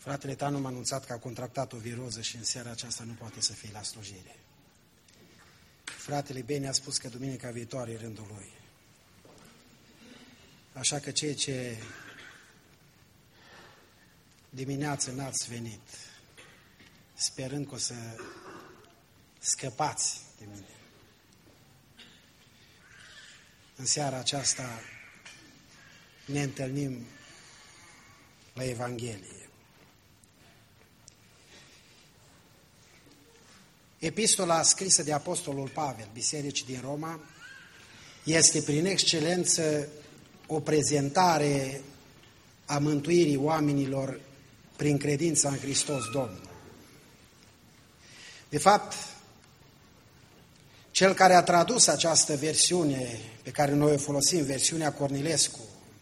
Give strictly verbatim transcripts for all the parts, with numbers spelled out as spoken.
Fratele Tanu m-a anunțat că a contractat o viroză și în seara aceasta nu poate să fie la slujire. Fratele Beni a spus că duminica viitoare e rândul lui. Așa că cei ce dimineață n-ați venit, sperând că o să scăpați de mine, în seara aceasta ne întâlnim la Evanghelie. Epistola scrisă de Apostolul Pavel, bisericii din Roma, este prin excelență o prezentare a mântuirii oamenilor prin credința în Hristos Domnul. De fapt, cel care a tradus această versiune pe care noi o folosim, versiunea Cornilescu,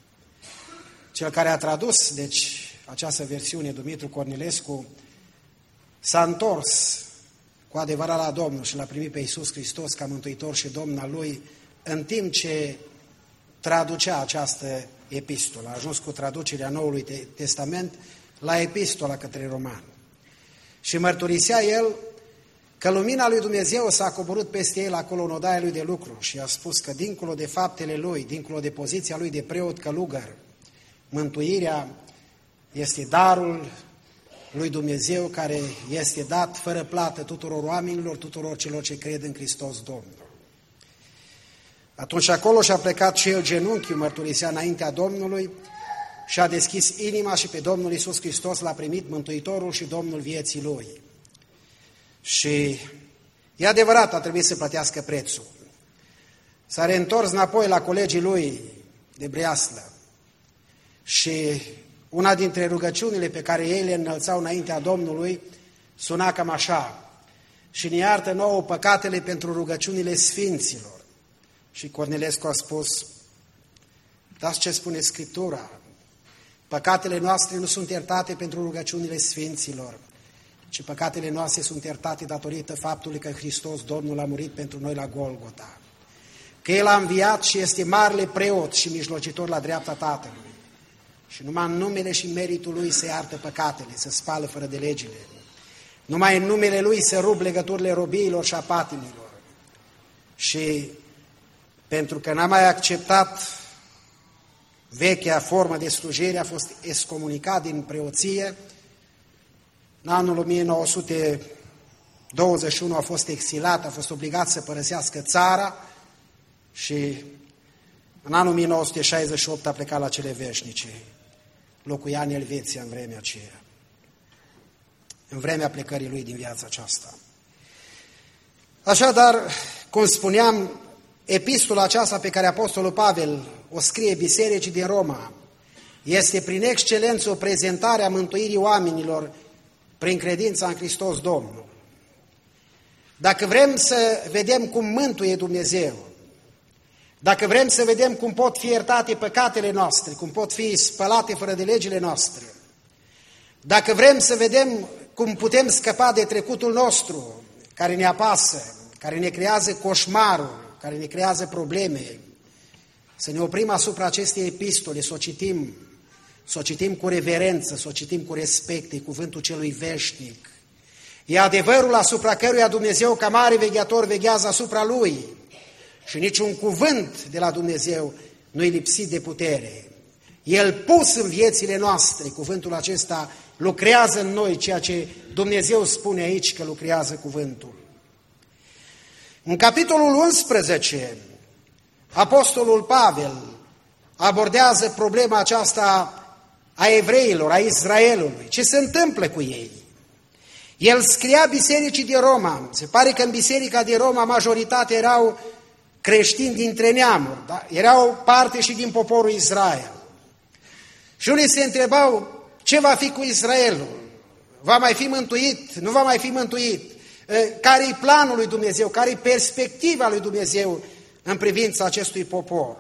cel care a tradus, deci, această versiune, Dumitru Cornilescu, s-a întors cu adevărat la Domnul și l-a primit pe Iisus Hristos ca Mântuitor și Domn al Lui, în timp ce traducea această epistolă. A ajuns cu traducerea Noului Testament la epistola către Romani. Și mărturisea el că lumina lui Dumnezeu s-a coborât peste el acolo în odaia lui de lucru și a spus că dincolo de faptele lui, dincolo de poziția lui de preot călugăr, mântuirea este darul lui Dumnezeu care este dat fără plată tuturor oamenilor, tuturor celor ce cred în Hristos Domnul. Atunci acolo și-a plecat și el genunchiul, mărturisea înaintea Domnului și a deschis inima și pe Domnul Iisus Hristos l-a primit Mântuitorul și Domnul vieții lui. Și e adevărat, a trebuit să plătească prețul. S-a reîntors înapoi la colegii lui de breaslă și una dintre rugăciunile pe care ei le înălțau înaintea Domnului suna cam așa: și ne iartă nouă păcatele pentru rugăciunile sfinților. Și Cornilescu a spus: dați ce spune Scriptura, păcatele noastre nu sunt iertate pentru rugăciunile sfinților, ci păcatele noastre sunt iertate datorită faptului că Hristos Domnul a murit pentru noi la Golgota, că El a înviat și este marele preot și mijlocitor la dreapta Tatălui. Și numai în numele și meritul Lui se iartă păcatele, se spală fără de legile. Numai în numele Lui se rup legăturile robiilor și a patimilor. Și pentru că n-a mai acceptat vechea formă de slujire, a fost excomunicat din preoție, în anul o mie nouă sute douăzeci și unu a fost exilat, a fost obligat să părăsească țara și în anul o mie nouă sute șaizeci și opt a plecat la cele veșnice. Locuia în Elveția în vremea aceea, în vremea plecării lui din viața aceasta. Așadar, cum spuneam, epistola aceasta pe care Apostolul Pavel o scrie bisericii din Roma este prin excelență o prezentare a mântuirii oamenilor prin credința în Hristos Domnul. Dacă vrem să vedem cum mântuie Dumnezeu, dacă vrem să vedem cum pot fi iertate păcatele noastre, cum pot fi spălate fără de legile noastre, dacă vrem să vedem cum putem scăpa de trecutul nostru, care ne apasă, care ne creează coșmarul, care ne creează probleme, să ne oprim asupra acestei epistole, să o citim, să o citim cu reverență, să o citim cu respect, e cuvântul celui veșnic. E adevărul asupra căruia Dumnezeu, ca mare vegheator, veghează asupra Lui. Și niciun cuvânt de la Dumnezeu nu-i lipsit de putere. El pus în viețile noastre, cuvântul acesta lucrează în noi, ceea ce Dumnezeu spune aici că lucrează cuvântul. În capitolul unsprezece, Apostolul Pavel abordează problema aceasta a evreilor, a Israelului. Ce se întâmplă cu ei? El scria bisericii din Roma. Se pare că în biserica din Roma majoritatea erau creștini dintre neamuri, da? Erau parte și din poporul Israel. Și unii se întrebau: ce va fi cu Israelul? Va mai fi mântuit? Nu va mai fi mântuit? Care-i planul lui Dumnezeu? Care-i perspectiva lui Dumnezeu în privința acestui popor?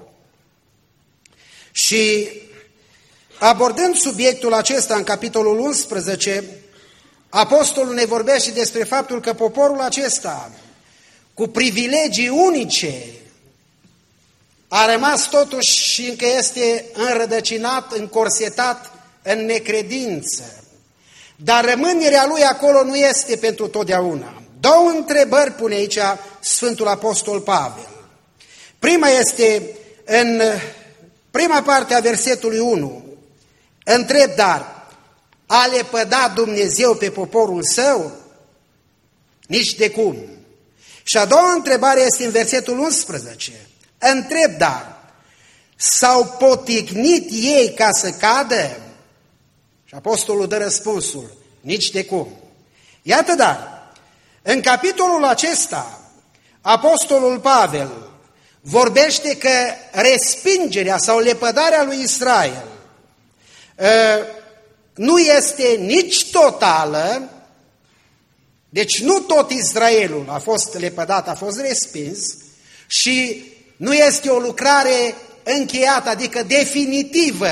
Și abordând subiectul acesta în capitolul unsprezece, Apostolul ne vorbește despre faptul că poporul acesta, cu privilegii unice, a rămas totuși și încă este înrădăcinat, încorsetat în necredință. dar rămânerea lui acolo nu este pentru totdeauna. Două întrebări pune aici Sfântul Apostol Pavel. Prima este în prima parte a versetului unu. Întreb, dar a lepăda Dumnezeu pe poporul său? Nici de cum. Și a doua întrebare este în versetul unsprezece. Întreb, dar s-au potignit ei ca să cadă? Și apostolul dă răspunsul, nici de cum. Iată, dar, în capitolul acesta, apostolul Pavel vorbește că respingerea sau lepădarea lui Israel nu este nici totală, deci nu tot Israelul a fost lepădat, a fost respins, și nu este o lucrare încheiată, adică definitivă.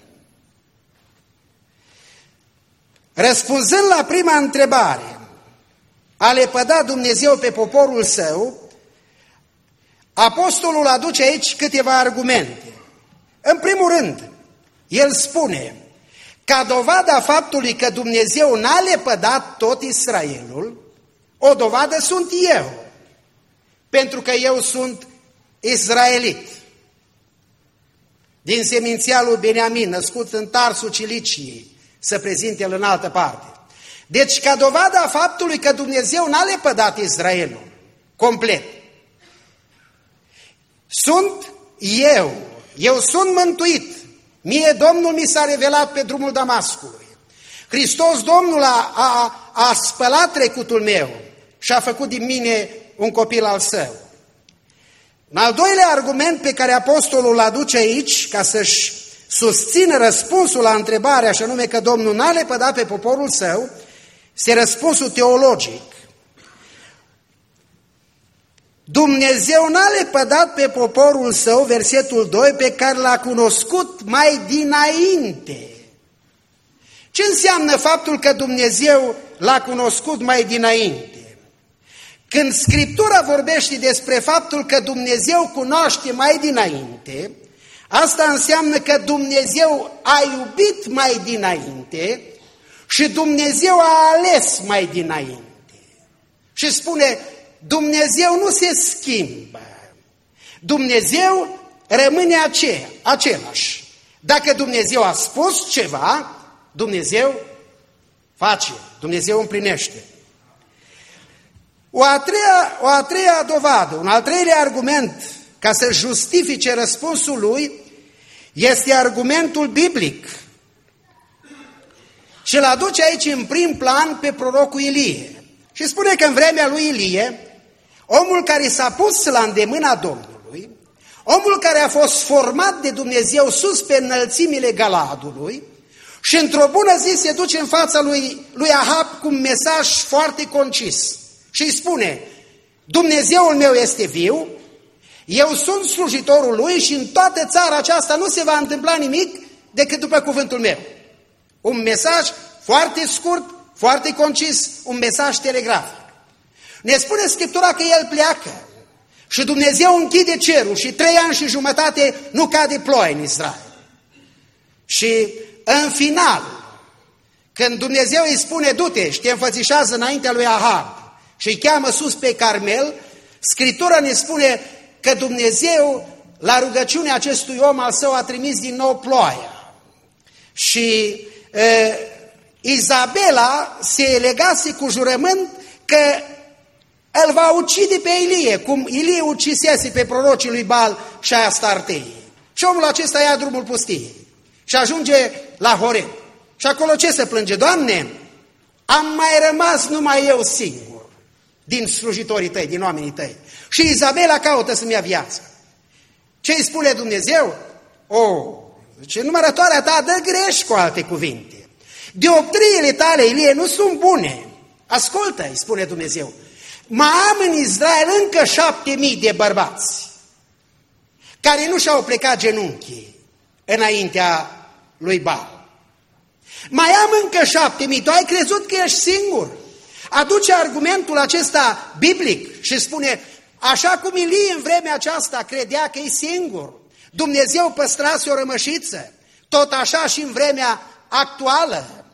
Răspunzând la prima întrebare, a lepăda Dumnezeu pe poporul său, apostolul aduce aici câteva argumente. În primul rând, el spune, ca dovada faptului că Dumnezeu n-a lepădat tot Israelul, o dovadă sunt eu, pentru că eu sunt israelit, din seminția lui Beniamin, născut în Tarsul Ciliciei, să prezinte el în altă parte. Deci, ca dovada faptului că Dumnezeu n-a lepădat Israelul complet, sunt eu, eu sunt mântuit, mie Domnul mi s-a revelat pe drumul Damascului. Hristos Domnul a, a, a spălat trecutul meu și a făcut din mine un copil al său. Un al doilea argument pe care apostolul îl aduce aici, ca să-și susțină răspunsul la întrebarea, și anume că Domnul n-a lepădat pe poporul său, este răspunsul teologic. Dumnezeu n-a lepădat pe poporul său, versetul doi, pe care l-a cunoscut mai dinainte. Ce înseamnă faptul că Dumnezeu l-a cunoscut mai dinainte? Când Scriptura vorbește despre faptul că Dumnezeu cunoaște mai dinainte, asta înseamnă că Dumnezeu a iubit mai dinainte și Dumnezeu a ales mai dinainte. Și spune, Dumnezeu nu se schimbă. Dumnezeu rămâne aceea, același. Dacă Dumnezeu a spus ceva, Dumnezeu face, Dumnezeu împlinește. O a treia, o a treia dovadă, un al treilea argument ca să justifice răspunsul lui, este argumentul biblic. Și îl aduce aici în prim plan pe prorocul Ilie. Și spune că în vremea lui Ilie, omul care s-a pus la îndemâna Domnului, omul care a fost format de Dumnezeu sus pe înălțimile Galadului, și într-o bună zi se duce în fața lui, lui Ahab cu un mesaj foarte concis și îi spune, Dumnezeul meu este viu, eu sunt slujitorul lui și în toată țara aceasta nu se va întâmpla nimic decât după cuvântul meu. Un mesaj foarte scurt, foarte concis, un mesaj telegrafic. Ne spune Scriptura că el pleacă și Dumnezeu închide cerul și trei ani și jumătate nu cade ploaie în Israel. Și în final, când Dumnezeu îi spune, du-te și te înfățișează înaintea lui Ahab și îi cheamă sus pe Carmel, Scriptura ne spune că Dumnezeu, la rugăciunea acestui om al său, a trimis din nou ploaia. Și e, Izabela se legase cu jurământ că îl va ucide pe Ilie, cum Ilie ucisese pe prorocii lui Baal și a Astartei. Și omul acesta ia drumul pustiei și ajunge la Horeb. Și acolo ce se plânge? Doamne, am mai rămas numai eu singur din slujitorii tăi, din oamenii tăi. Și Izabela caută să-mi ia viața. Ce îi spune Dumnezeu? O, zice, numărătoarea ta dă greș, cu alte cuvinte. Dioptriile tale, Ilie, nu sunt bune. Ascultă, îi spune Dumnezeu. Mai am în Israel încă șapte mii de bărbați care nu și-au plecat genunchii înaintea lui Baal. Mai am încă șapte mii. Tu ai crezut că ești singur? Aduce argumentul acesta biblic și spune, așa cum Ilie în vremea aceasta credea că e singur, Dumnezeu păstrase o rămășiță, tot așa și în vremea actuală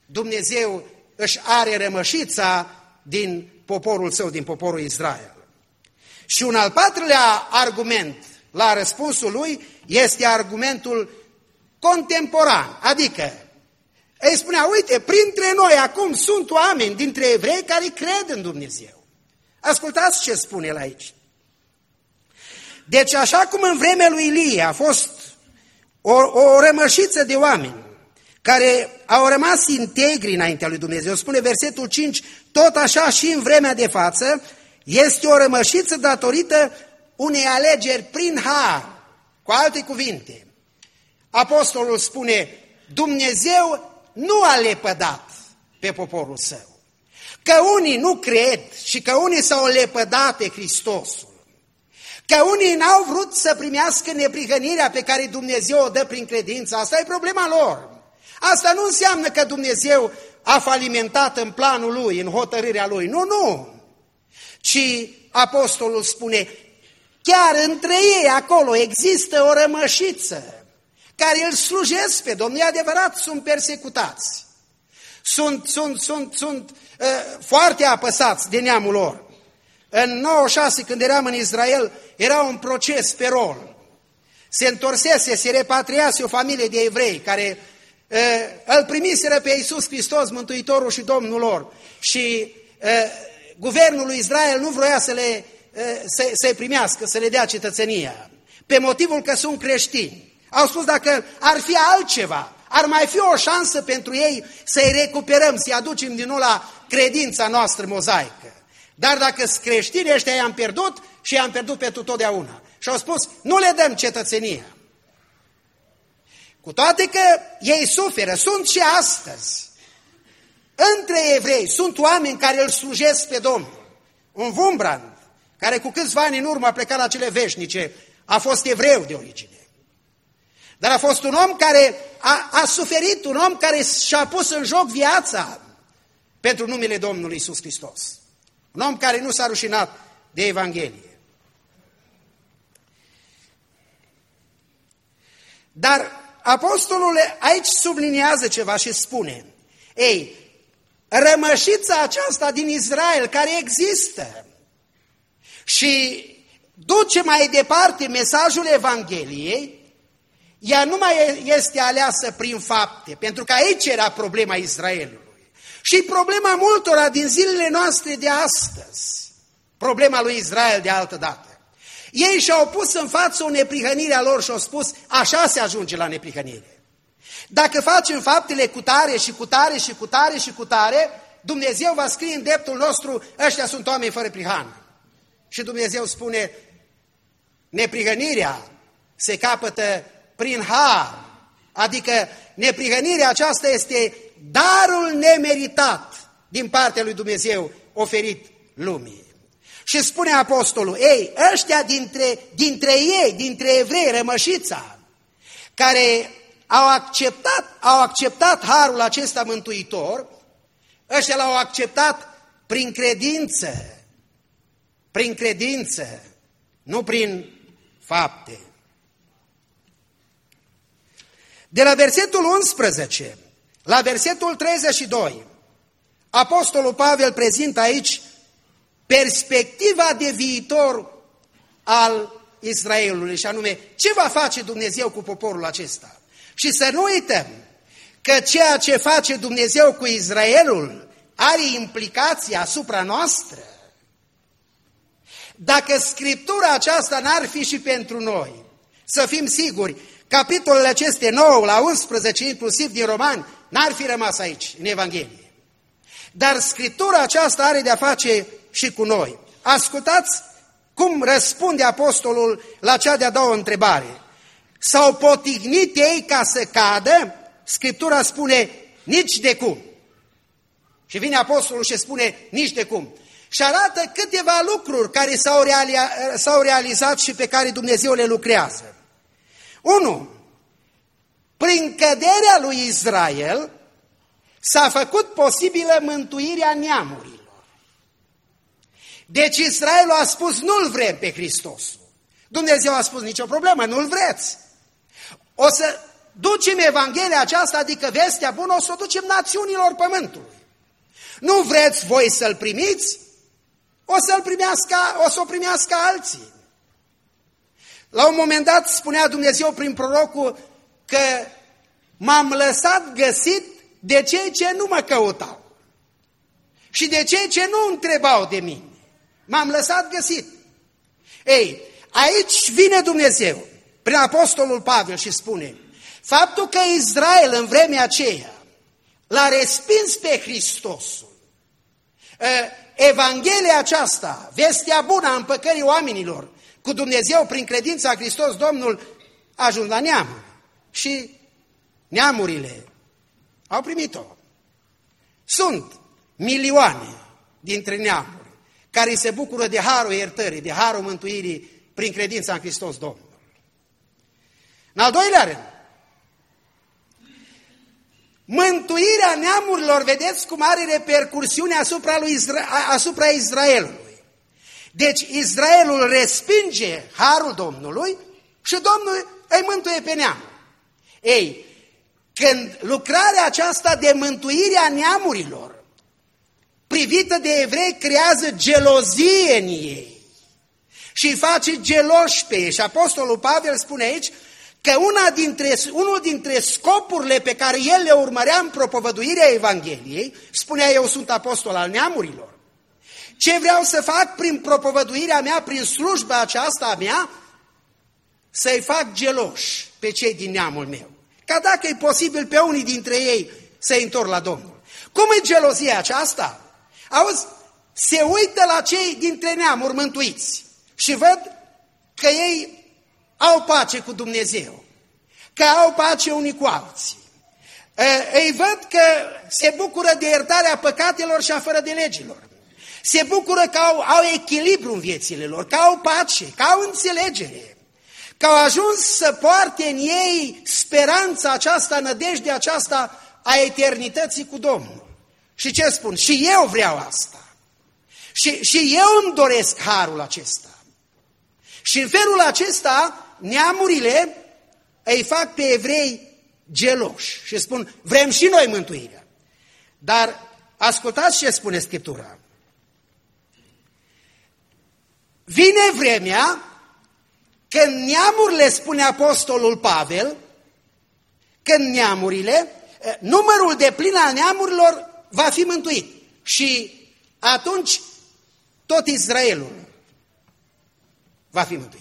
Dumnezeu își are rămășița din poporul său, din poporul Israel. Și un al patrulea argument la răspunsul lui este argumentul contemporan, adică îi spunea, uite, printre noi acum sunt oameni dintre evrei care cred în Dumnezeu. Ascultați ce spune el aici. Deci așa cum în vremea lui Ilie a fost o, o rămășiță de oameni care au rămas integri înaintea lui Dumnezeu, spune versetul cinci, tot așa și în vremea de față este o rămășiță datorită unei alegeri prin har. Cu alte cuvinte, apostolul spune, Dumnezeu nu a lepădat pe poporul său. Că unii nu cred și că unii s-au lepădat pe Hristosul. Că unii n-au vrut să primească neprihănirea pe care Dumnezeu o dă prin credință. Asta e problema lor. Asta nu înseamnă că Dumnezeu a falimentat în planul lui, în hotărârea lui. Nu, nu. Ci apostolul spune, chiar între ei acolo există o rămășiță care îl slujesc pe Domnul. E adevărat, sunt persecutați. Sunt, sunt, sunt, sunt uh, foarte apăsați de neamul lor. În nouăzeci și șase, când eram în Israel, era un proces pe rol. Se întorsese, se repatriase o familie de evrei care uh, îl primiseră pe Iisus Hristos, Mântuitorul și Domnul lor. Și uh, guvernul lui Israel nu vroia să le, uh, să, să-i primească, să le dea cetățenia, pe motivul că sunt creștini. Au spus, dacă ar fi altceva, ar mai fi o șansă pentru ei să-i recuperăm, să-i aducem din nou la credința noastră mozaică. Dar dacă sunt creștini, ăștia i-am pierdut și i-am pierdut pentru totdeauna. Și au spus, nu le dăm cetățenia. Cu toate că ei suferă, sunt și astăzi. Între evrei sunt oameni care îl slujesc pe Domnul. Un Wurmbrand, care cu câțiva ani în urmă a plecat la cele veșnice, a fost evreu de origine. Dar a fost un om care a, a suferit, un om care și-a pus în joc viața pentru numele Domnului Iisus Hristos. Un om care nu s-a rușinat de Evanghelie. Dar apostolul aici subliniază ceva și spune, ei, rămășița aceasta din Israel care există și duce mai departe mesajul Evangheliei, ea nu mai este aleasă prin fapte, pentru că aici era problema Israelului. Și problema multora din zilele noastre de astăzi, problema lui Israel de altă dată. Ei și-au pus în față o neprihănire a lor și au spus, așa se ajunge la neprihănire. Dacă facem faptele cu tare și cu tare și cu tare și cu tare, Dumnezeu va scrie în dreptul nostru, ăștia sunt oameni fără prihană. Și Dumnezeu spune, neprihănirea se capătă prin har, adică neprihănirea aceasta este darul nemeritat din partea lui Dumnezeu oferit lumii. Și spune apostolul, ei, ăștia dintre, dintre ei, dintre evrei, rămășița, care au acceptat, au acceptat harul acesta mântuitor, ăștia l-au acceptat prin credință, prin credință, nu prin fapte. De la versetul unsprezece la versetul treizeci și doi, apostolul Pavel prezintă aici perspectiva de viitor al Israelului, și anume, ce va face Dumnezeu cu poporul acesta? Și să nu uităm că ceea ce face Dumnezeu cu Israelul are implicații asupra noastră. Dacă Scriptura aceasta n-ar fi și pentru noi, să fim siguri, capitolele aceste nouă la unsprezece, inclusiv din Romani, n-ar fi rămas aici, în Evanghelie. Dar Scriptura aceasta are de-a face și cu noi. Ascultați cum răspunde apostolul la cea de-a doua întrebare. S-au potignit ei ca să cadă? Scriptura spune, nici de cum. Și vine apostolul și spune, nici de cum. Și arată câteva lucruri care s-au, reali- s-au realizat și pe care Dumnezeu le lucrează. Unu, prin căderea lui Israel s-a făcut posibilă mântuirea neamurilor. Deci Israelul a spus, nu-L vrem pe Hristos. Dumnezeu a spus, nicio problemă, nu-L vreți. O să ducem Evanghelia aceasta, adică vestea bună, o să o ducem națiunilor pământului. Nu vreți voi să-l primiți? O să-l primească, o să o primească alții. La un moment dat spunea Dumnezeu prin prorocul că m-am lăsat găsit de cei ce nu mă căutau și de cei ce nu întrebau de mine. M-am lăsat găsit. Ei, aici vine Dumnezeu prin apostolul Pavel și spune: faptul că Israel în vremea aceea l-a respins pe Hristosul, Evanghelia aceasta, vestea bună a împăcării oamenilor cu Dumnezeu prin credința în Hristos Domnul, a ajuns la neamuri și neamurile au primit-o. Sunt milioane dintre neamuri care se bucură de harul iertării, de harul mântuirii prin credința în Hristos Domnul. În al doilea rând, mântuirea neamurilor, vedeți cum are repercursiune asupra, lui Isra- asupra Israelului. Deci Israelul respinge harul Domnului și Domnul îi mântuie pe neamuri. Ei, când lucrarea aceasta de mântuire a neamurilor, privită de evrei, creează gelozie în ei și îi face geloși pe ei. Și apostolul Pavel spune aici că una dintre, unul dintre scopurile pe care el le urmărea în propovăduirea Evangheliei, spunea: eu sunt apostol al neamurilor. Ce vreau să fac prin propovăduirea mea, prin slujba aceasta a mea? Să-i fac geloși pe cei din neamul meu. Ca dacă e posibil pe unii dintre ei să-i întorc la Domnul. Cum e gelozia aceasta? Auzi, se uită la cei dintre neamuri mântuiți și văd că ei au pace cu Dumnezeu, că au pace unii cu alții. Ei văd că se bucură de iertarea păcatelor și a fără de legilor. Se bucură că au, au echilibru în viețile lor, că au pace, că au înțelegere, că au ajuns să poarte în ei speranța aceasta, nădejdea aceasta a eternității cu Domnul. Și ce spun? Și eu vreau asta. Și, și eu îmi doresc harul acesta. Și în felul acesta, neamurile îi fac pe evrei geloși și spun: vrem și noi mântuirea. Dar ascultați ce spune Scriptura. Vine vremea când neamurile, spune apostolul Pavel, când neamurile, numărul de plin al neamurilor va fi mântuit. Și atunci tot Israelul va fi mântuit.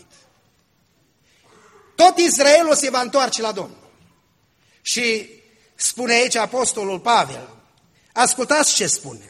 Tot Israelul se va întoarce la Domnul. Și spune aici apostolul Pavel, ascultați ce spune: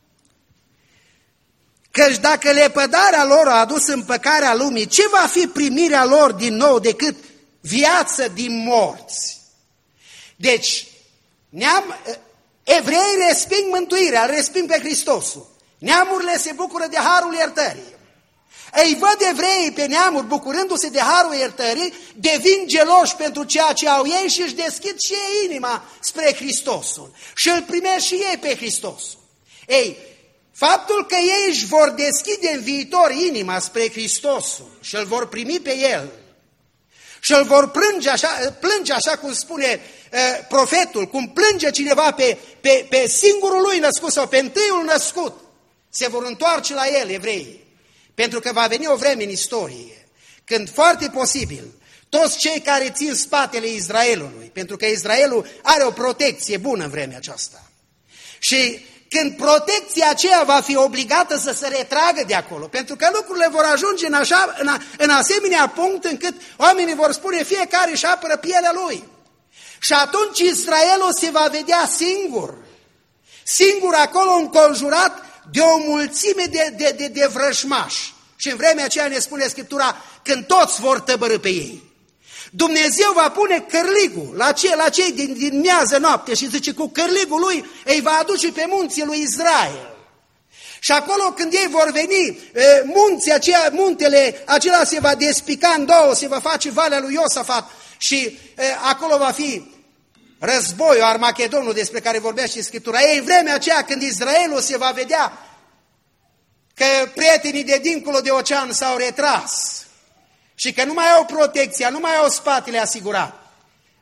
căci dacă lepădarea lor a adus împăcarea lumii, ce va fi primirea lor din nou decât viață din morți? Deci, neam, evreii resping mântuirea, resping pe Hristosul. Neamurile se bucură de harul iertării. Ei văd evreii pe neamuri bucurându-se de harul iertării, devin geloși pentru ceea ce au ei și își deschid și ei inima spre Hristosul. Și îl primesc și ei pe Hristosul. Ei, faptul că ei își vor deschide în viitor inima spre Hristosul și îl vor primi pe El și îl vor plânge așa, plânge așa cum spune uh, profetul, cum plânge cineva pe, pe, pe singurul lui născut sau pe întâiul născut, se vor întoarce la el evreii. Pentru că va veni o vreme în istorie când foarte posibil toți cei care țin spatele Israelului, pentru că Israelul are o protecție bună în vremea aceasta, și când protecția aceea va fi obligată să se retragă de acolo, pentru că lucrurile vor ajunge în, așa, în, a, în asemenea punct încât oamenii vor spune: fiecare își apără pielea lui. Și atunci Israelul se va vedea singur, singur acolo înconjurat de o mulțime de, de, de, de vrăjmași. Și în vremea aceea ne spune Scriptura, când toți vor tăbărî pe ei, Dumnezeu va pune cărligul la, ce, la cei din, din miază noapte și zice, cu cărligul lui îi va aduce pe munții lui Israel. Și acolo când ei vor veni, munții aceea, muntele acela se va despica în două, se va face Valea lui Iosafat și acolo va fi războiul, Armagedonul despre care vorbea și Scriptura. Ei, în vremea aceea când Israelul se va vedea că prietenii de dincolo de ocean s-au retras și că nu mai au protecția, nu mai au spatele asigurat,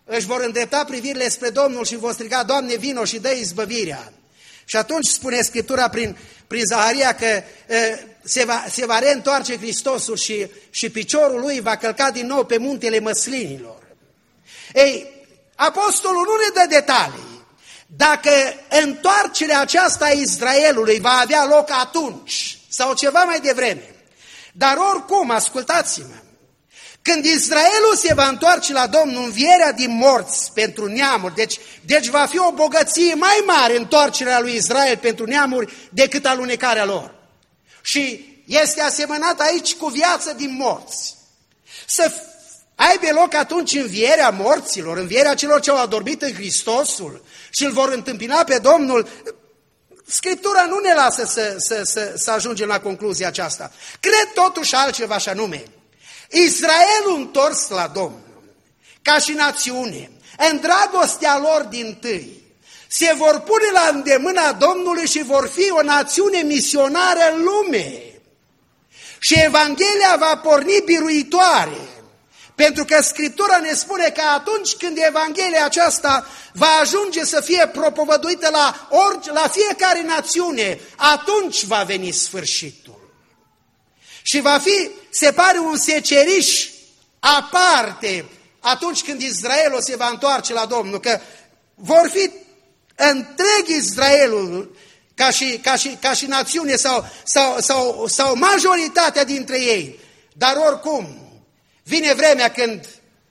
își vor îndrepta privirile spre Domnul și vor striga, Doamne, vino și dă izbăvirea. Și atunci spune Scriptura prin, prin Zaharia că e, se, va, se va reîntoarce Hristosul și, și piciorul lui va călca din nou pe muntele măslinilor. Ei, apostolul nu ne dă detalii. Dacă întoarcerea aceasta a Israelului va avea loc atunci sau ceva mai devreme. Dar oricum, ascultați-mă, când Israelul se va întoarce la Domnul, învierea din morți pentru neamuri, deci, deci va fi o bogăție mai mare întoarcerea lui Israel pentru neamuri decât alunecarea lor. Și este asemănat aici cu viață din morți. Să aibă loc atunci învierea morților, învierea celor ce au adormit în Hristosul și îl vor întâmpina pe Domnul. Scriptura nu ne lasă să, să, să, să ajungem la concluzia aceasta. Cred totuși altceva și anume, Israelul întors la Domnul, ca și națiune, în dragostea lor dintâi, se vor pune la îndemâna Domnului și vor fi o națiune misionară în lume. Și Evanghelia va porni biruitoare, pentru că Scriptura ne spune că atunci când Evanghelia aceasta va ajunge să fie propovăduită la, orice, la fiecare națiune, atunci va veni sfârșitul. Și va fi, se pare, un seceriș aparte atunci când Israelul se va întoarce la Domnul, că vor fi întreg Israelul ca și, ca și, ca și națiune sau, sau, sau, sau majoritatea dintre ei. Dar oricum, vine vremea când,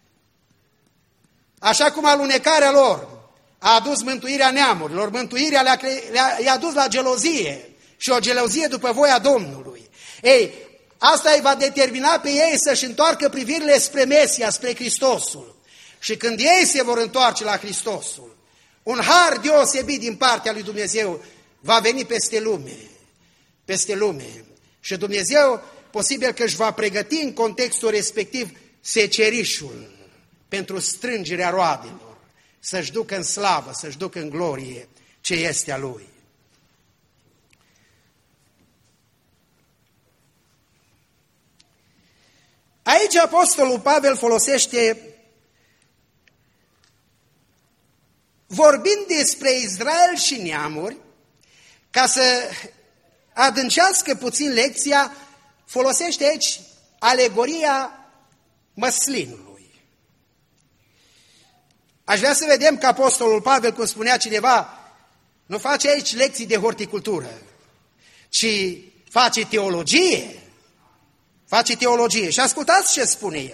așa cum alunecarea lor a adus mântuirea neamurilor, mântuirea le-a, le-a, le-a dus la gelozie și o gelozie după voia Domnului. Ei, asta îi va determina pe ei să-și întoarcă privirile spre Mesia, spre Hristosul. Și când ei se vor întoarce la Hristosul, un har deosebit din partea lui Dumnezeu va veni peste lume, peste lume. Și Dumnezeu posibil că își va pregăti în contextul respectiv secerișul pentru strângerea roadelor, să-și ducă în slavă, să-și ducă în glorie ce este a Lui. Aici apostolul Pavel folosește, vorbind despre Israel și neamuri, ca să adâncească puțin lecția, folosește aici alegoria măslinului. Aș vrea să vedem că apostolul Pavel, cum spunea cineva, nu face aici lecții de horticultură, ci face teologie. Face teologie. Și ascultați ce spune el.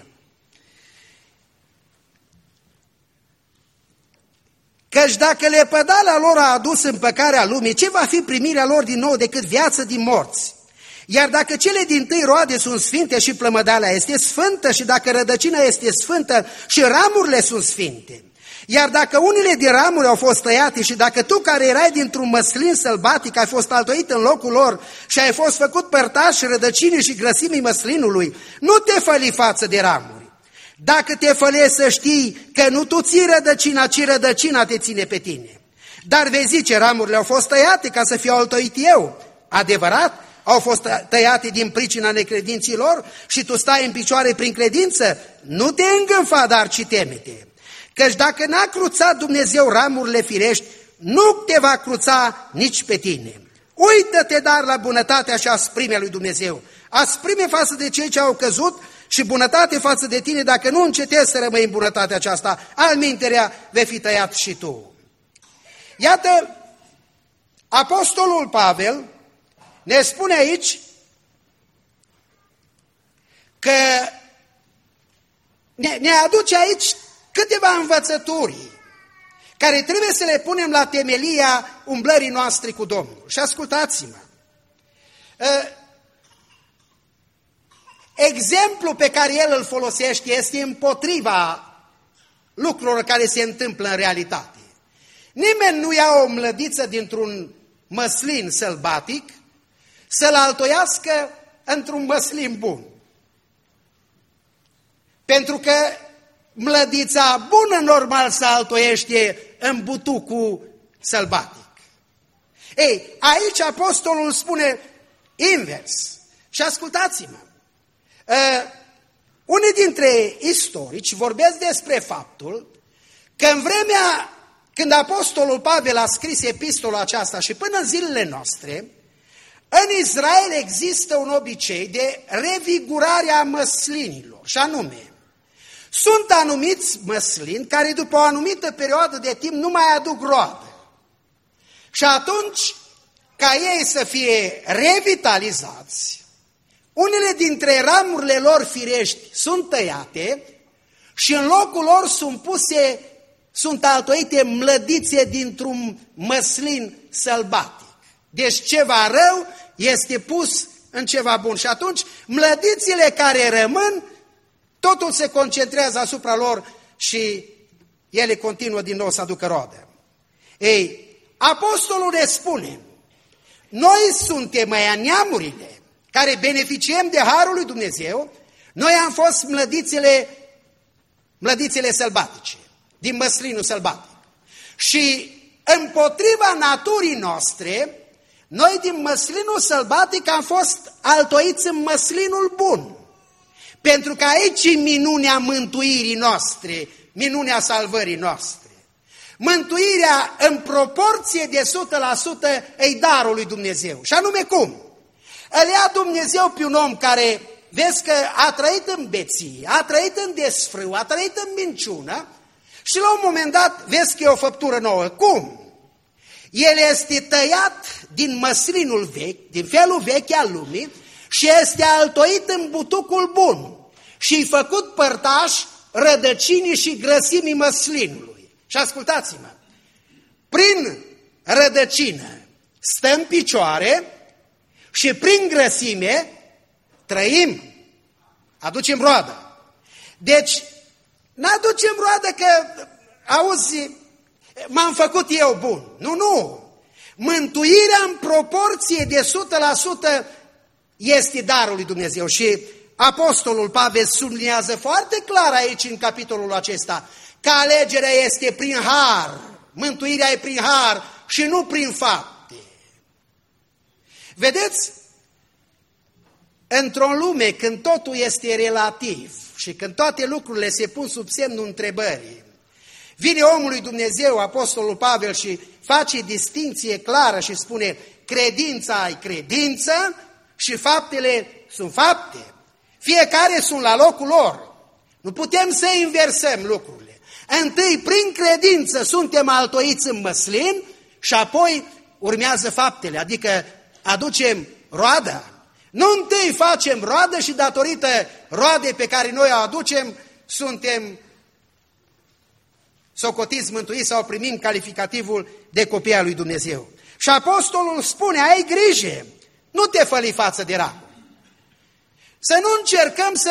Căci dacă lepădala lor a adus împăcarea lumii, ce va fi primirea lor din nou decât viață din morți? Iar dacă cele dintâi roade sunt sfinte și plămădalea este sfântă și dacă rădăcina este sfântă și ramurile sunt sfinte, iar dacă unele din ramuri au fost tăiate și dacă tu care erai dintr-un măslin sălbatic ai fost altoit în locul lor și ai fost făcut părtaș rădăcinii și grăsimii măslinului, nu te făli față de ramuri. Dacă te fălezi să știi că nu tu ții rădăcina, ci rădăcina te ține pe tine. Dar vei zice, ramurile au fost tăiate ca să fiu altoit eu. Adevărat? Au fost tăiate din pricina necredinților și tu stai în picioare prin credință? Nu te îngânfa, dar ci temete. Căci dacă n-a cruțat Dumnezeu ramurile firești, nu te va cruța nici pe tine. Uită-te dar la bunătatea și asprimea lui Dumnezeu. Asprime față de cei ce au căzut și bunătate față de tine, dacă nu încetezi să rămâi în bunătatea aceasta, alminterea vei fi tăiat și tu. Iată, apostolul Pavel ne spune aici că ne, ne aduce aici câteva învățături care trebuie să le punem la temelia umblării noastre cu Domnul. Și ascultați-mă, exemplul pe care el îl folosește este împotriva lucrurilor care se întâmplă în realitate. Nimeni nu ia o mlădiță dintr-un măslin sălbatic să-l altoiască într-un măslin bun. Pentru că mlădița bună normal se altoiește în butucul sălbatic. Ei, aici apostolul spune invers. Și ascultați-mă, uh, unii dintre istorici vorbesc despre faptul că în vremea când apostolul Pavel a scris epistola aceasta și până în zilele noastre, în Israel există un obicei de revigurare a măslinilor, și anume, sunt anumiți măslini care după o anumită perioadă de timp nu mai aduc roadă. Și atunci, ca ei să fie revitalizați, unele dintre ramurile lor firești sunt tăiate și în locul lor sunt puse, sunt altoite mlădițe dintr-un măslin sălbatic. Deci ceva rău este pus în ceva bun. Și atunci mlădițile care rămân, totul se concentrează asupra lor și ele continuă din nou să aducă roadă. Ei, apostolul ne spune, noi suntem aia neamurile care beneficiem de harul lui Dumnezeu, noi am fost mlădițele, mlădițele sălbatice, din măslinul sălbatic. Și împotriva naturii noastre, noi din măslinul sălbatic am fost altoiți în măslinul bun. Pentru că aici e minunea mântuirii noastre, minunea salvării noastre. Mântuirea în proporție de o sută la sută e darul lui Dumnezeu. Și anume cum? Îl ia Dumnezeu pe un om care, vezi că a trăit în beție, a trăit în desfrâu, a trăit în minciună și la un moment dat vezi că e o făptură nouă. Cum? El este tăiat din măslinul vechi, din felul vechi al lumii și este altoit în butucul bun și-i făcut părtaș rădăcinii și grăsimii măslinului. Și ascultați-mă, prin rădăcină stă în picioare și prin grăsime trăim, aducem roadă. Deci, n-aducem roadă că, auzi, m-am făcut eu bun. Nu, nu. Mântuirea în proporție de o sută la sută este darul lui Dumnezeu. Și apostolul Pavel subliniază foarte clar aici în capitolul acesta că alegerea este prin har, mântuirea e prin har și nu prin fapte. Vedeți, într-o lume când totul este relativ și când toate lucrurile se pun sub semnul întrebării, vine omul lui Dumnezeu, apostolul Pavel, și face distinție clară și spune, credința e credință și faptele sunt fapte. Fiecare sunt la locul lor. Nu putem să inversăm lucrurile. Întâi, prin credință, suntem altoiți în măslin și apoi urmează faptele, adică aducem roada. Nu întâi facem roadă și datorită roadei pe care noi o aducem, suntem socotiți, mântuiți sau primim calificativul de copii al lui Dumnezeu. Și apostolul spune, ai grijă, nu te făli față de rac. Să nu încercăm să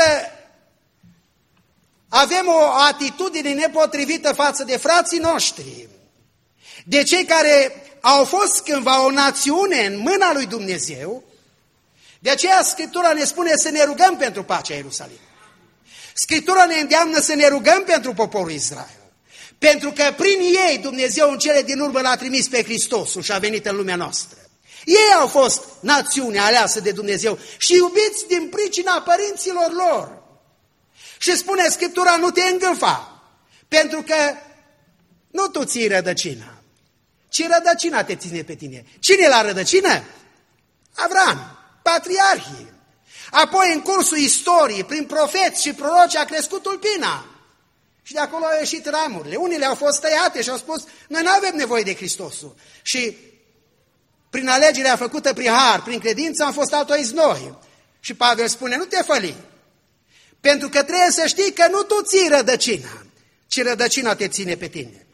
avem o atitudine nepotrivită față de frații noștri, de cei care au fost cândva o națiune în mâna lui Dumnezeu. De aceea Scriptura ne spune să ne rugăm pentru pacea Ierusalim. Scriptura ne îndeamnă să ne rugăm pentru poporul Israel. Pentru că prin ei Dumnezeu în cele din urmă l-a trimis pe Hristosul și a venit în lumea noastră. Ei au fost națiunea aleasă de Dumnezeu și iubiți din pricina părinților lor. Și spune Scriptura, nu te îngânfa, pentru că nu tu ții rădăcina, ci rădăcina te ține pe tine. Cine e la rădăcină? Avram, patriarhii. Apoi în cursul istoriei, prin profeți și proroci a crescut tulpina. Și de acolo au ieșit ramurile. Unele au fost tăiate și au spus, noi nu avem nevoie de Hristosul. Și prin alegerea făcută prin har, prin credință, am fost altoiți noi. Și Pavel spune, nu te făli, pentru că trebuie să știi că nu tu ții rădăcina, ci rădăcina te ține pe tine.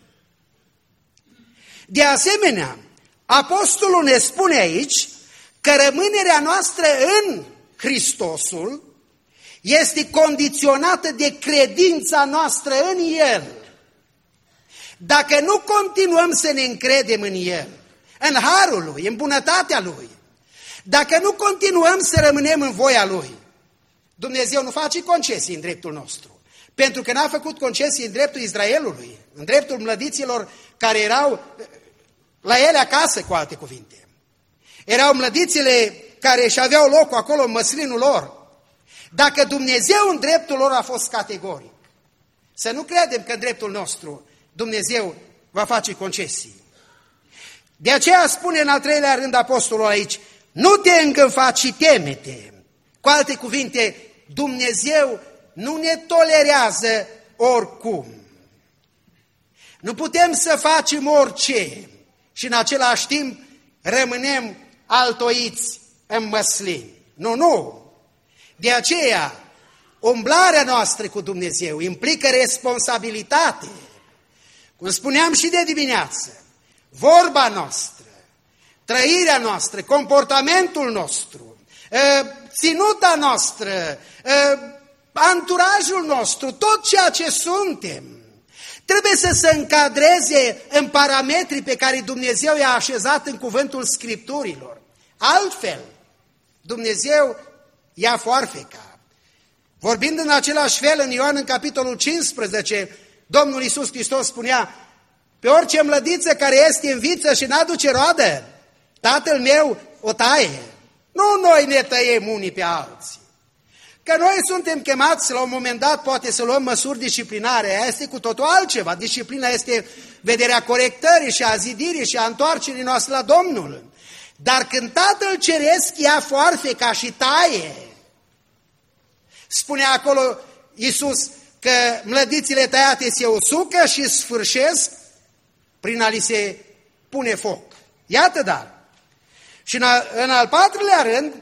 De asemenea, apostolul ne spune aici că rămânerea noastră în Hristosul este condiționată de credința noastră în El. Dacă nu continuăm să ne încredem în El, în harul Lui, în bunătatea Lui, dacă nu continuăm să rămânem în voia Lui, Dumnezeu nu face concesii în dreptul nostru, pentru că n-a făcut concesii în dreptul Israelului, în dreptul mlădiților care erau la ele acasă, cu alte cuvinte. Erau mlădițile care își aveau locul acolo în măslinul lor. Dacă Dumnezeu în dreptul lor a fost categoric, să nu credem că în dreptul nostru Dumnezeu va face concesii. De aceea spune în al treilea rând apostolul aici, nu te îngânfa, ci teme-te. Cu alte cuvinte, Dumnezeu nu ne tolerează oricum. Nu putem să facem orice și în același timp rămânem altoiți în măslini. Nu, nu. De aceea, umblarea noastră cu Dumnezeu implică responsabilitate. Cum spuneam și de dimineață, vorba noastră, trăirea noastră, comportamentul nostru, ținuta noastră, anturajul nostru, tot ceea ce suntem, trebuie să se încadreze în parametrii pe care Dumnezeu i-a așezat în cuvântul Scripturilor. Altfel, Dumnezeu ia foarfeca. Vorbind în același fel, în Ioan, în capitolul cincisprezece, Domnul Iisus Hristos spunea, pe orice mlădiță care este în viță și n-aduce roadă, Tatăl meu o taie. Nu noi ne tăiem unii pe alții. Că noi suntem chemați la un moment dat poate să luăm măsuri disciplinare, aia este cu totul altceva. Disciplina este vederea corectării și a zidirii și a întoarcerii noastre la Domnul. Dar când Tatăl Ceresc ia foarfeca și taie, spune acolo Iisus că mlădițile tăiate se usucă și sfârșesc prin a li se pune foc. Iată dar. Și în al, în al patrulea rând,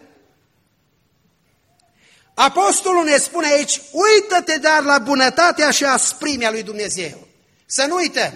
apostolul ne spune aici, uită-te dar la bunătatea și asprimea lui Dumnezeu. Să nu uităm.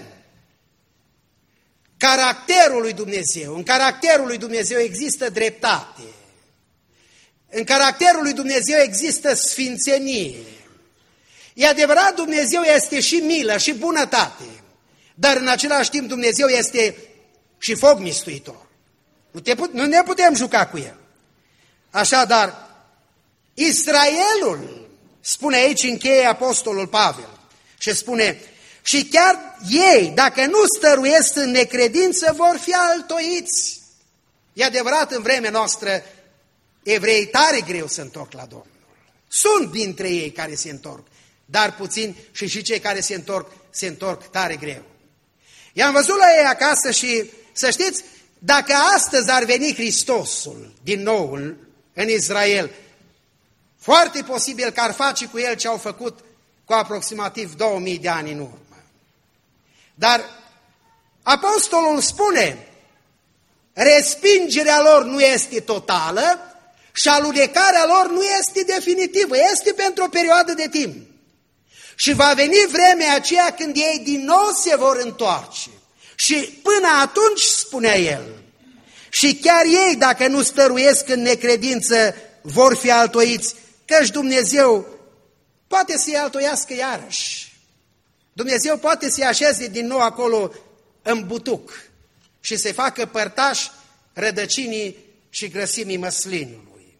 Caracterul lui Dumnezeu. În caracterul lui Dumnezeu există dreptate. În caracterul lui Dumnezeu există sfințenie. E adevărat, Dumnezeu este și milă și bunătate, dar în același timp Dumnezeu este și foc mistuitor. Nu, te, nu ne putem juca cu el. Așadar, Israelul, spune aici, încheie apostolul Pavel și spune, și chiar ei, dacă nu stăruiesc în necredință, vor fi altoiți. E adevărat, în vremea noastră, evreii tare greu se întorc la Domnul. Sunt dintre ei care se întorc, dar puțin și și cei care se întorc, se întorc tare greu. I-am văzut la ei acasă și, să știți, dacă astăzi ar veni Hristosul din nou în Israel, foarte posibil că ar face cu el ce au făcut cu aproximativ două mii de ani în urmă. Dar apostolul spune, respingerea lor nu este totală și alunecarea lor nu este definitivă, este pentru o perioadă de timp. Și va veni vremea aceea când ei din nou se vor întoarce. Și până atunci, spunea el, și chiar ei, dacă nu stăruiesc în necredință, vor fi altoiți, căci Dumnezeu poate să-i altoiască iarăși. Dumnezeu poate să-i așeze din nou acolo în butuc și să-i facă părtași rădăcinii și grăsimii măslinului.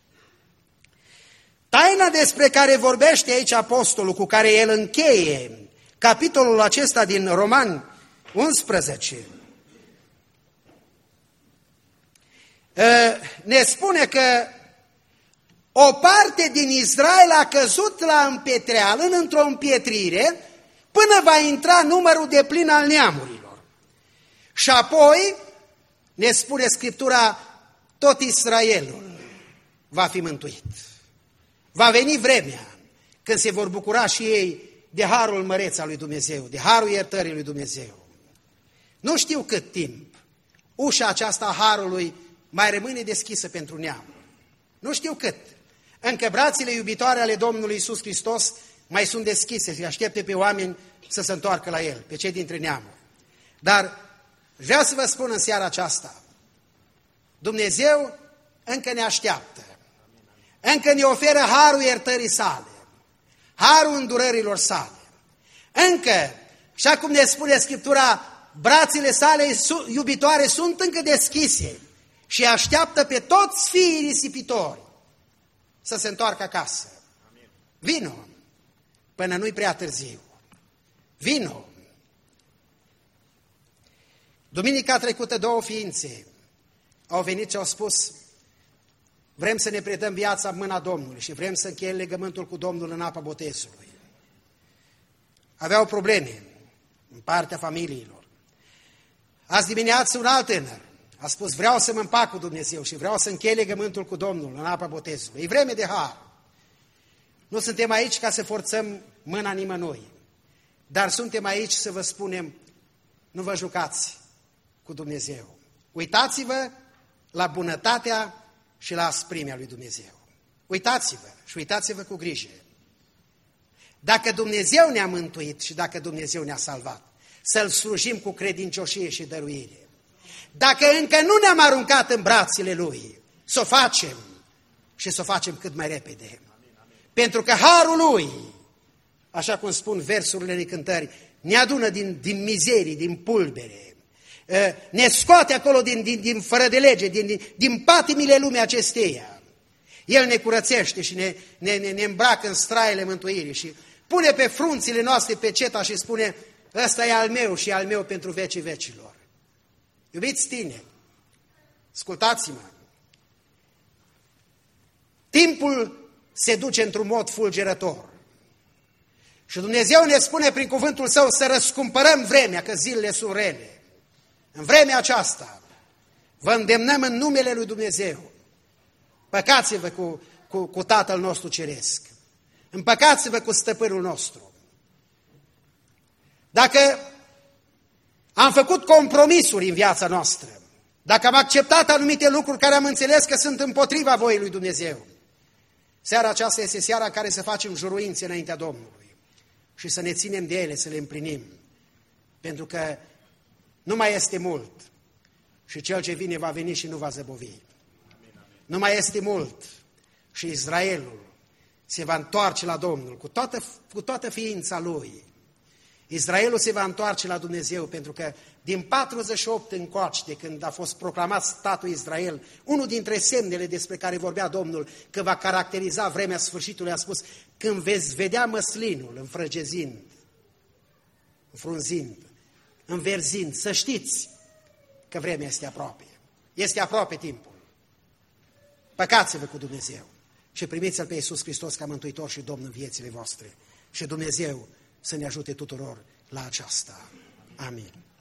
Taina despre care vorbește aici apostolul, cu care el încheie capitolul acesta din Romani unsprezece, ne spune că o parte din Israel a căzut la împetreală, într-o împietrire, până va intra numărul de plin al neamurilor. Și apoi, ne spune Scriptura, tot Israelul va fi mântuit. Va veni vremea când se vor bucura și ei de harul măreț al lui Dumnezeu, de harul iertării lui Dumnezeu. Nu știu cât timp ușa aceasta a harului mai rămâne deschisă pentru neamuri. Nu știu cât. Încă brațele iubitoare ale Domnului Iisus Hristos mai sunt deschise și aștepte pe oameni să se întoarcă la El, pe cei dintre neamuri. Dar vreau să vă spun în seara aceasta, Dumnezeu încă ne așteaptă, încă ne oferă harul iertării sale, harul îndurărilor sale. Încă, așa cum ne spune Scriptura, brațele sale iubitoare sunt încă deschise și așteaptă pe toți fiii risipitori să se întoarcă acasă. Vino, până nu-i prea târziu. Vino. Duminica trecută două ființe au venit și au spus, vrem să ne predăm viața în mâna Domnului și vrem să încheiem legământul cu Domnul în apa botezului. Aveau probleme. în partea familiilor. Azi dimineață un alt tânăr a spus, vreau să mă împac cu Dumnezeu și vreau să închei legământul cu Domnul în apa botezului. E vreme de har. Nu suntem aici ca să forțăm mâna nimănui, dar suntem aici să vă spunem, nu vă jucați cu Dumnezeu. Uitați-vă la bunătatea și la asprimea lui Dumnezeu. Uitați-vă și uitați-vă cu grijă. Dacă Dumnezeu ne-a mântuit și dacă Dumnezeu ne-a salvat, să-L slujim cu credincioșie și dăruire. Dacă încă nu ne-am aruncat în brațele Lui, să o facem și să o facem cât mai repede. Pentru că harul Lui, așa cum spun versurile în cântări, ne adună din, din mizerii, din pulbere, ne scoate acolo din, din, din fără de lege, din, din, din patimile lumii acesteia. El ne curățește și ne, ne, ne, ne îmbracă în straile mântuirii și pune pe frunțile noastre peceta și spune, ăsta e al meu și al meu pentru vecii vecilor. Iubiți tineri, ascultați-mă, timpul se duce într-un mod fulgerător și Dumnezeu ne spune prin cuvântul Său să răscumpărăm vremea, că zilele sunt rele. În vremea aceasta vă îndemnăm în numele lui Dumnezeu, păcați-vă cu, cu, cu Tatăl nostru Ceresc, împăcați-vă cu Stăpânul nostru. Dacă am făcut compromisuri în viața noastră, dacă am acceptat anumite lucruri care am înțeles că sunt împotriva voii lui Dumnezeu, seara aceasta este seara în care să facem juruințe înaintea Domnului și să ne ținem de ele, să le împlinim, pentru că nu mai este mult și cel ce vine va veni și nu va zăbovi. Nu mai este mult și Israelul se va întoarce la Domnul cu toată, cu toată ființa lui. Israelul se va întoarce la Dumnezeu pentru că din patruzeci și opt încoace, de când a fost proclamat statul Israel, unul dintre semnele despre care vorbea Domnul că va caracteriza vremea sfârșitului, a spus, când veți vedea măslinul înfrăgezind, înfrunzind, înverzind, să știți că vremea este aproape. Este aproape timpul. Păcați-vă cu Dumnezeu și primiți-L pe Iisus Hristos ca Mântuitor și Domn în viețile voastre. Și Dumnezeu să ne ajute tuturor la aceasta. Amin.